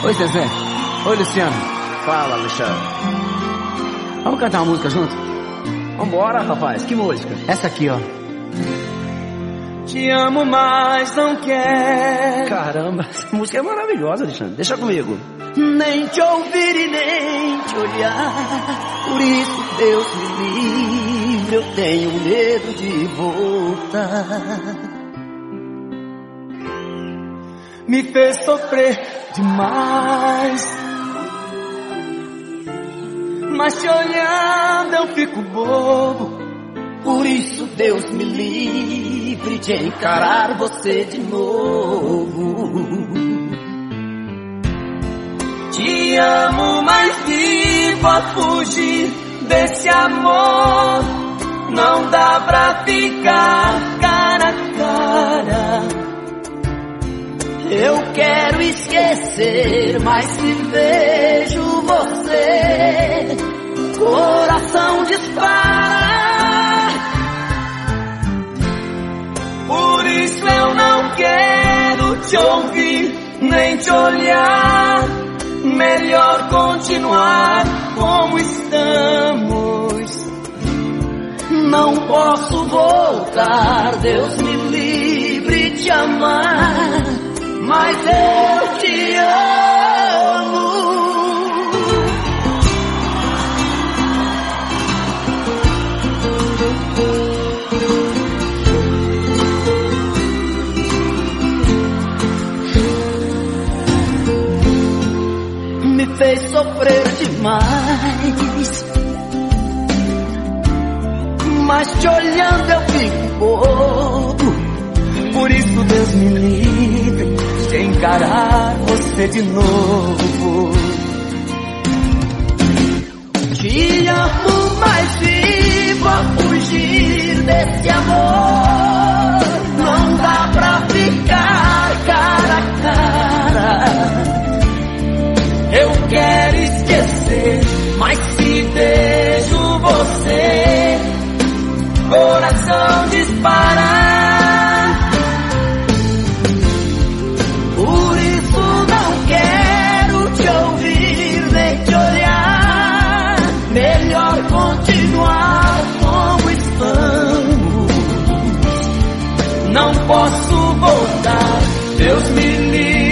Oi, Zezé. Oi, Luciano. Fala, Alexandre. Vamos cantar uma música junto? Vambora, rapaz. Que música? Essa aqui, ó. Te amo, mas não quero. Caramba, essa música é maravilhosa, Alexandre. Deixa comigo. Nem te ouvir e nem te olhar. Por isso, Deus me livre. Eu tenho medo de voltar. Me fez sofrer demais, mas te olhando eu fico bobo. Por isso Deus me livre de encarar você de novo. Te amo, mas vivo a fugir desse amor. Não dá pra ficar cara a cara. Eu quero esquecer, mas se vejo você, coração dispara. Por isso eu não quero te ouvir, nem te olhar. Melhor continuar como estamos. Não posso voltar, Deus me livre de amar, mas eu te amo. Me fez sofrer demais, mas te olhando eu fico bobo. Por isso Deus me livre de encarar você de novo. Te amo, mas vivo a fugir desse amor. Não dá pra ficar cara a cara. Eu quero esquecer, mas se vejo você, coração dispara. Continuar como estamos. Não posso voltar, Deus me livre.